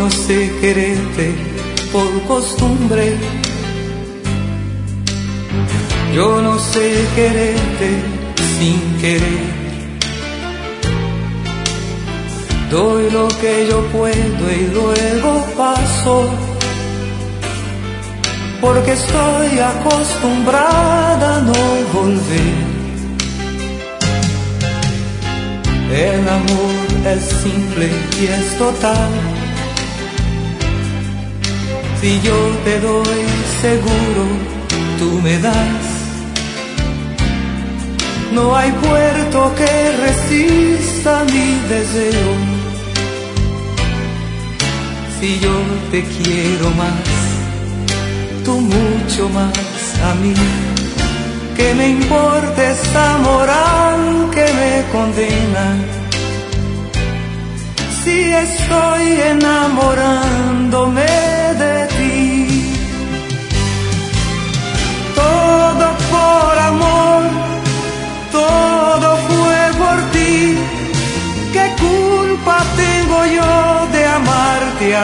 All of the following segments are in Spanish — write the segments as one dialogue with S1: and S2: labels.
S1: no sé quererte por costumbre. Yo no sé quererte sin querer. Doy lo que yo puedo y luego paso, porque estoy acostumbrada a no volver. El amor es simple y es total. Si yo te doy seguro, tú me das. No hay puerto que resista mi deseo. Si yo te quiero más, tú mucho más a mí. ¿Qué me importa esta moral que me condena? Si estoy enamorándome de ti. Todo por amor, todo fue por ti. ¿Qué culpa tengo yo de amarte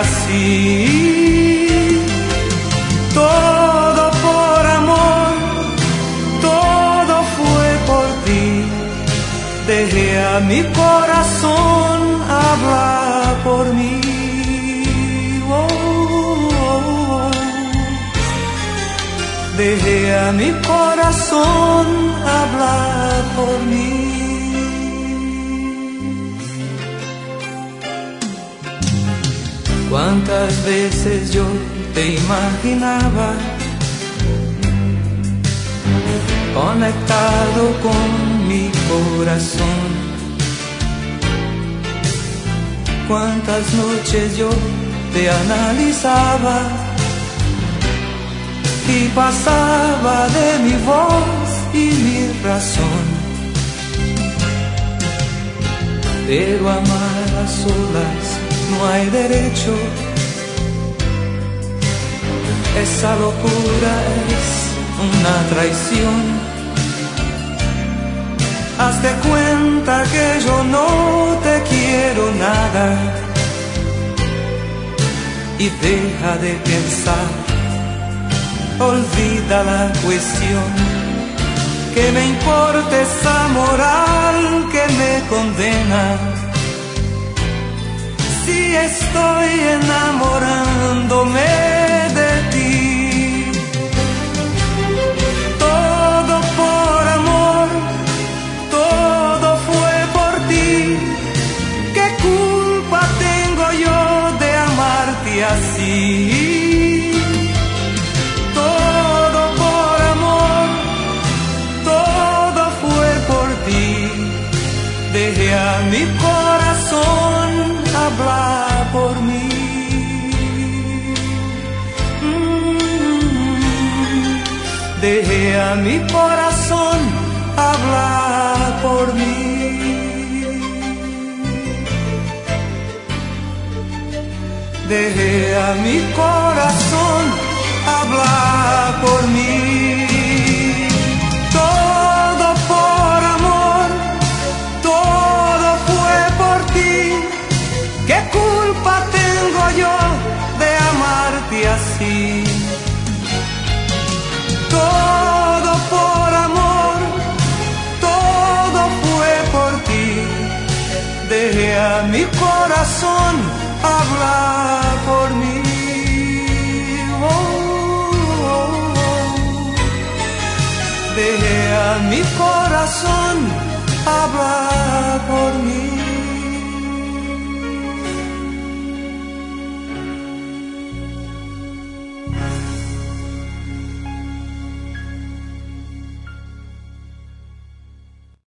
S1: así? Todo por amor, todo fue por ti. Dejé a mi corazón hablar por mí. Oh, oh, oh. Dejé a mi corazón hablar por mí. Cuántas veces yo te imaginaba conectado con mi corazón. Cuántas noches yo te analizaba y pasaba de mi voz y mi razón. Pero amar a solas no hay derecho. Esa locura es una traición. Hazte cuenta que yo no te quiero nada y deja de pensar. Olvida la cuestión. Que me importa esa moral que me condena. Si estoy enamorándome de ti. Todo por amor, todo fue por ti. ¿Qué culpa tengo yo de amarte así? Todo por amor, todo fue por ti. Dejé a mi corazón hablar por mí. Dejé a mi corazón hablar por mí. Dejé a mi corazón hablar por mí. Todo por amor, todo fue por ti. ¿Qué culpa tengo yo de amarte así? Todo por amor, todo fue por ti. Dejé a mi corazón hablar por mí. Oh, oh, oh. Dejé a mi corazón hablar por mí.